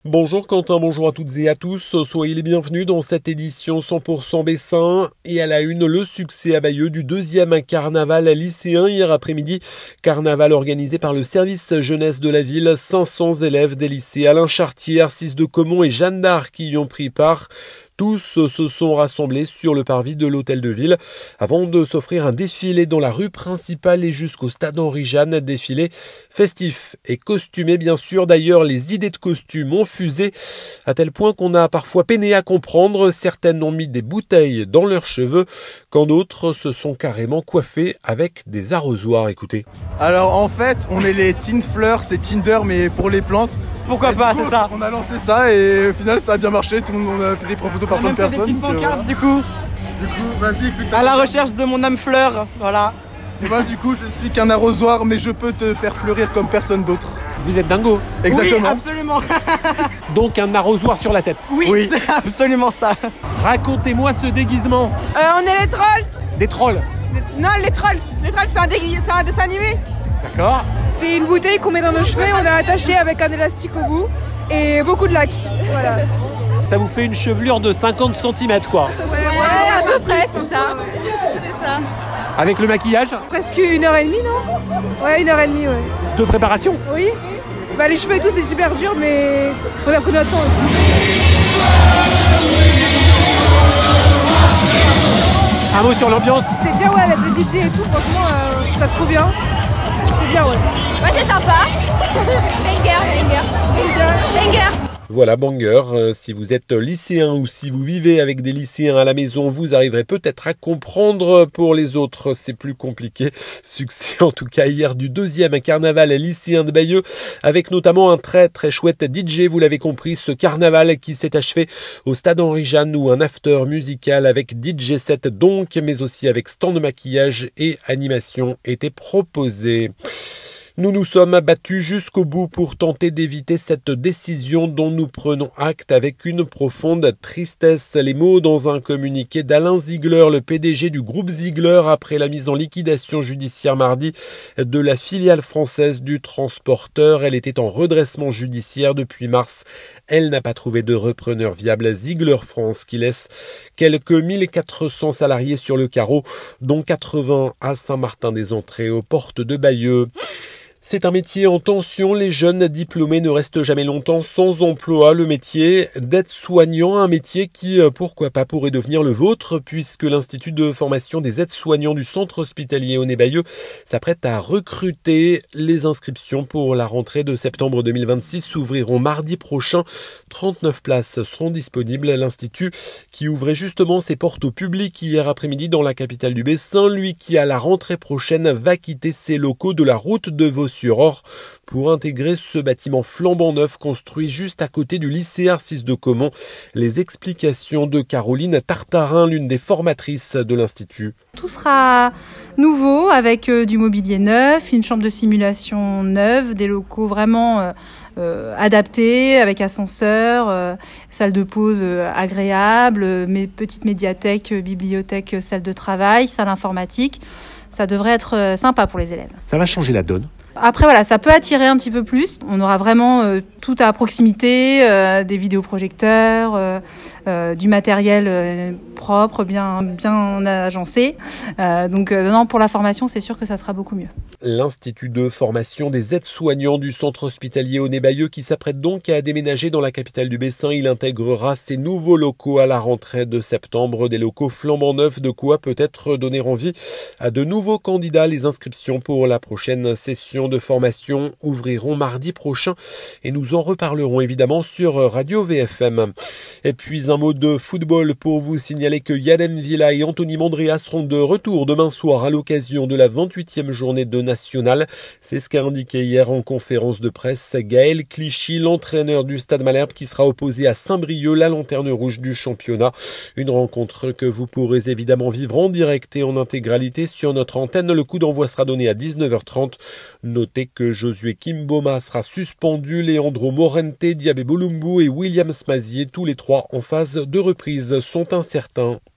Bonjour Quentin, bonjour à toutes et à tous, soyez les bienvenus dans cette édition 100% Bessin. Et à la une, le succès à Bayeux du deuxième carnaval lycéen hier après-midi. Carnaval organisé par le service jeunesse de la ville, 500 élèves des lycées Alain Chartier, Arcis de Caumont et Jeanne d'Arc qui y ont pris part. Tous se sont rassemblés sur le parvis de l'hôtel de ville avant de s'offrir un défilé dans la rue principale et jusqu'au stade Henri-Jeanne. Défilé festif et costumé bien sûr. D'ailleurs, les idées de costumes ont fusé à tel point qu'on a parfois peiné à comprendre. Certaines ont mis des bouteilles dans leurs cheveux quand d'autres se sont carrément coiffées avec des arrosoirs. Écoutez. Alors en fait, on est les Teen Fleurs, c'est Tinder mais pour les plantes. Pourquoi pas, c'est ça. On a lancé ça et au final ça a bien marché, tout le monde a fait des photos par plein de personnes. On a fait des petites pancartes du coup. Vas-y, explique. À la recherche de mon âme fleur, voilà. Et moi du coup je suis qu'un arrosoir mais je peux te faire fleurir comme personne d'autre. Vous êtes dingo. Exactement. Oui, absolument. Donc un arrosoir sur la tête. Oui. C'est absolument ça. Racontez-moi ce déguisement. On est les trolls. Des trolls. Non, les trolls. Les trolls, c'est un dessin animé. D'accord. C'est une bouteille qu'on met dans nos cheveux et on est attaché avec un élastique au bout et beaucoup de lac. Voilà. Ça vous fait une chevelure de 50 cm quoi. Ouais, à peu près, c'est ça. C'est ça. Avec le maquillage Presque 1h30, non? Ouais, 1h30, ouais. de préparation. Oui. Bah, les cheveux et tout, c'est super dur, mais on a pris notre temps aussi. Un mot sur l'ambiance. C'est bien, ouais, avec le DJ et tout, franchement, ça trop bien. C'est bien, ouais. Ouais, c'est sympa. Banger. Voilà, banger. Si vous êtes lycéen ou si vous vivez avec des lycéens à la maison, vous arriverez peut-être à comprendre. Pour les autres, c'est plus compliqué. Succès en tout cas hier du deuxième carnaval lycéen de Bayeux, avec notamment un très très chouette DJ. Vous l'avez compris, ce carnaval qui s'est achevé au stade Henri-Jeanne où un after musical avec DJ set donc, mais aussi avec stand de maquillage et animation était proposé. Nous nous sommes battus jusqu'au bout pour tenter d'éviter cette décision dont nous prenons acte avec une profonde tristesse. Les mots dans un communiqué d'Alain Ziegler, le PDG du groupe Ziegler, après la mise en liquidation judiciaire mardi de la filiale française du transporteur. Elle était en redressement judiciaire depuis mars. Elle n'a pas trouvé de repreneur viable. Ziegler France qui laisse quelques 1400 salariés sur le carreau, dont 80 à Saint-Martin-des-Entrées aux portes de Bayeux. C'est un métier en tension, les jeunes diplômés ne restent jamais longtemps sans emploi. Le métier d'aide-soignant, un métier qui, pourquoi pas, pourrait devenir le vôtre, puisque l'Institut de formation des aides-soignants du centre hospitalier Aulnay-Bayeux s'apprête à recruter. Les inscriptions pour la rentrée de septembre 2026 s'ouvriront mardi prochain. 39 places seront disponibles. L'Institut qui ouvrait justement ses portes au public hier après-midi dans la capitale du Bessin, lui qui à la rentrée prochaine va quitter ses locaux de la route de Vaux-sur-Orge pour intégrer ce bâtiment flambant neuf construit juste à côté du lycée Arcis de Caumont. Les explications de Caroline Tartarin, l'une des formatrices de l'Institut. Tout sera nouveau avec du mobilier neuf, une chambre de simulation neuve, des locaux vraiment adaptés avec ascenseur, salle de pause agréable, petite médiathèque, bibliothèque, salle de travail, salle informatique. Ça devrait être sympa pour les élèves. Ça va changer la donne. Après, voilà, ça peut attirer un petit peu plus. On aura vraiment tout à proximité, des vidéoprojecteurs, du matériel propre, bien agencé. Donc, non, pour la formation, c'est sûr que ça sera beaucoup mieux. L'Institut de formation des aides-soignants du centre hospitalier Aulnay-Bayeux qui s'apprête donc à déménager dans la capitale du Bessin. Il intégrera ses nouveaux locaux à la rentrée de septembre, des locaux flambant neufs, de quoi peut-être donner envie à de nouveaux candidats. Les inscriptions pour la prochaine session de formation ouvriront mardi prochain et nous en reparlerons évidemment sur Radio VFM. Et puis un mot de football pour vous signaler que Yann Villa et Anthony Mandrea seront de retour demain soir à l'occasion de la 28e journée de nationale. C'est ce qu'a indiqué hier en conférence de presse Gaël Clichy, l'entraîneur du Stade Malherbe qui sera opposé à Saint-Brieuc, la lanterne rouge du championnat. Une rencontre que vous pourrez évidemment vivre en direct et en intégralité sur notre antenne. Le coup d'envoi sera donné à 19h30. Notez que Josué Kimboma sera suspendu, Leandro Morente, Diabé Bolumbu et William Smazier, tous les trois en phase de reprise, sont incertains.